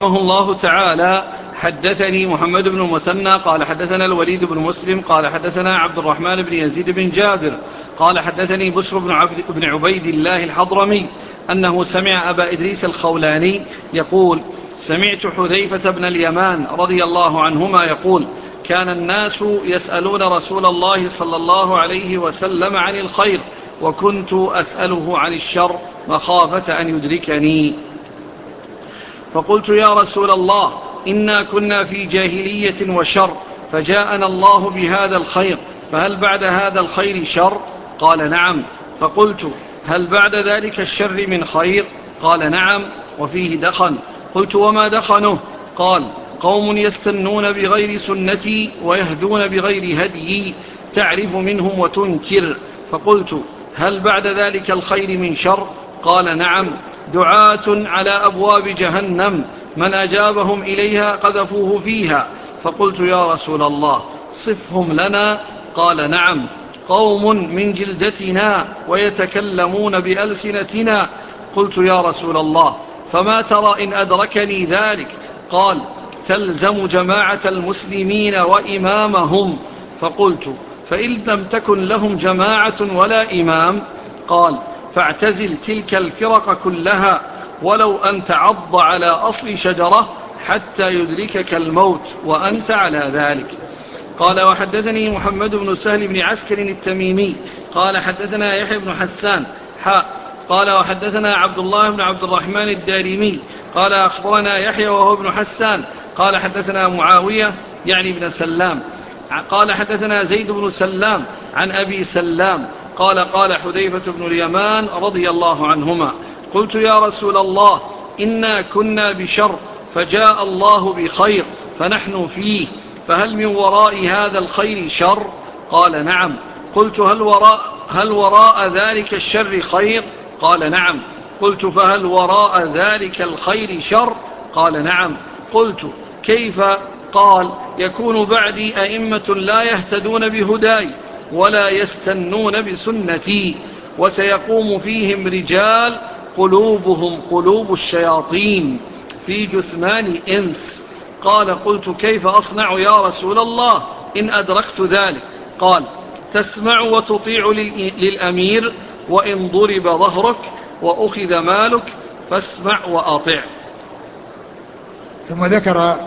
رحمه الله تعالى حدثني محمد بن المثنى قال حدثنا الوليد بن مسلم قال حدثنا عبد الرحمن بن يزيد بن جابر قال حدثني بشر بن عبيد الله الحضرمي أنه سمع أبا إدريس الخولاني يقول: سمعت حذيفة بن اليمان رضي الله عنهما يقول: كان الناس يسألون رسول الله صلى الله عليه وسلم عن الخير، وكنت أسأله عن الشر مخافة أن يدركني. فقلت: يا رسول الله، إنا كنا في جاهلية وشر، فجاءنا الله بهذا الخير، فهل بعد هذا الخير شر؟ قال: نعم. فقلت: هل بعد ذلك الشر من خير؟ قال: نعم، وفيه دخن. قلت: وما دخنه؟ قال: قوم يستنون بغير سنتي ويهدون بغير هديي، تعرف منهم وتنكر. فقلت: هل بعد ذلك الخير من شر؟ قال: نعم، دعاة على أبواب جهنم، من أجابهم إليها قذفوه فيها. فقلت: يا رسول الله، صفهم لنا. قال: نعم، قوم من جلدتنا ويتكلمون بألسنتنا. قلت: يا رسول الله، فما ترى إن أدركني ذلك؟ قال: تلزم جماعة المسلمين وإمامهم. فقلت: فإن لم تكن لهم جماعة ولا إمام؟ قال: فاعتزل تلك الفرق كلها، ولو أن تعض على أصل شجرة حتى يدركك الموت وأنت على ذلك. قال: وحدثني محمد بن سهل بن عسكر التميمي قال حدثنا يحيى بن حسان قال: وحدثنا عبد الله بن عبد الرحمن الدارمي قال: أخبرنا يحيى وهو ابن حسان قال: حدثنا معاوية يعني بن سلام قال: حدثنا زيد بن سلام عن أبي سلام قال: قال حذيفة بن اليمان رضي الله عنهما: قلت: يا رسول الله، إنا كنا بشر، فجاء الله بخير، فنحن فيه، فهل من وراء هذا الخير شر؟ قال: نعم. قلت: هل وراء ذلك الشر خير؟ قال: نعم. قلت: فهل وراء ذلك الخير شر؟ قال: نعم. قلت: كيف؟ قال: يكون بعدي أئمة لا يهتدون بهداي ولا يستنون بسنتي، وسيقوم فيهم رجال قلوبهم قلوب الشياطين في جثمان إنس. قال: قلت: كيف أصنع يا رسول الله إن أدركت ذلك؟ قال: تسمع وتطيع للأمير، وإن ضرب ظهرك وأخذ مالك فاسمع وأطع. ثم ذكر